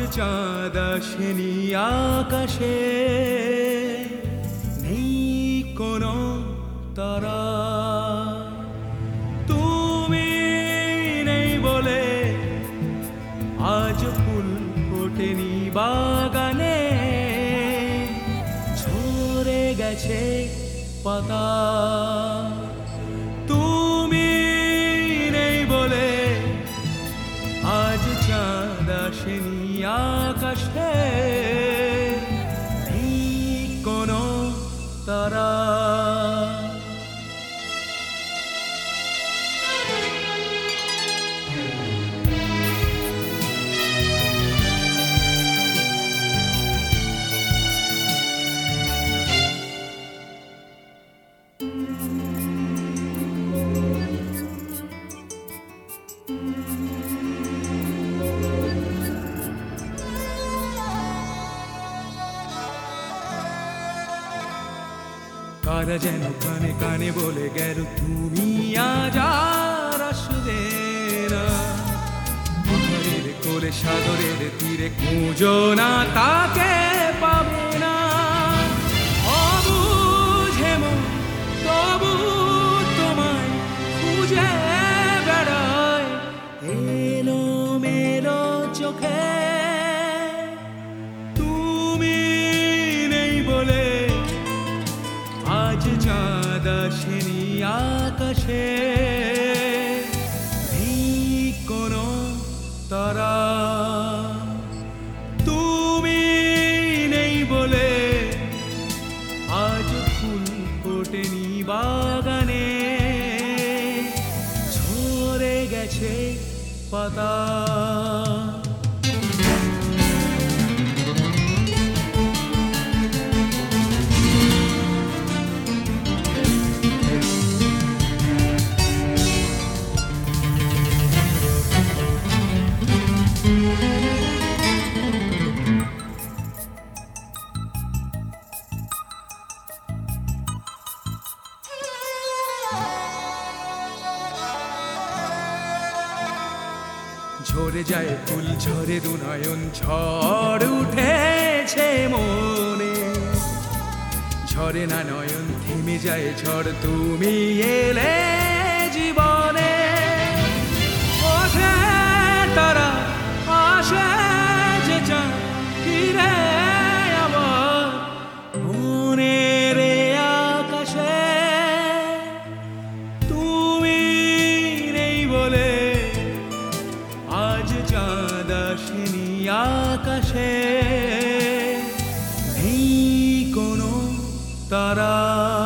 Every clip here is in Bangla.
চাঁদ আসেনি আকাশে, নেই কোনো তারা। তুমি নেই বলে আজ ফুল ফোটেনি বাগানে, ঝরে গেছে পাতা। তুমি নেই বলে আজ চাঁদ আসেনি আকাশে, নেই কোনো তারা। কারা যেন কানে কানে বলে গেল তুমি আজ আর আসবে না। পাহাড়ের কোলে সাগরের তীরে খুঁজো না, তাকে পাবে না। অবুঝে মন তবু তোমায় খুঁজে বেড়ায়, এলো মেলো চোখে। তুমি নেই বলে আজ চাঁদ আসেনি আকাশে, নেই কোনো তারা। তুমি নেই বলে আজ ফুল ফোটেনি বাগানে, ঝরে গেছে পাতা। ঝরে যায় ফুল ঝরে দু নয়ন, ঝড় উঠেছে মনে। ঝরে না নয়ন থেমে যায় ঝড়, তুমি এলে জীবনে। ওঠে তারা আসে যে চাঁদ ফিরে আবার মনের আকাশে। তুমি নেই বলে আজ চাঁদ আসেনি আকাশে, নেই কোনো তারা।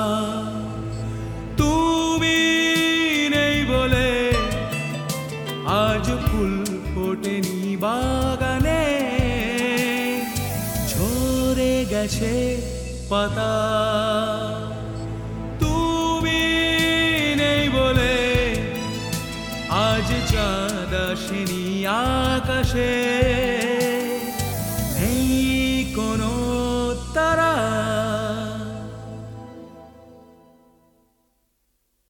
তুমি নেই বলে আজ ফুল ফোটেনি বাগানে, ঝরে গেছে পাতা। তুমি নেই বলে আজ চাঁদ আসেনি আকাশে,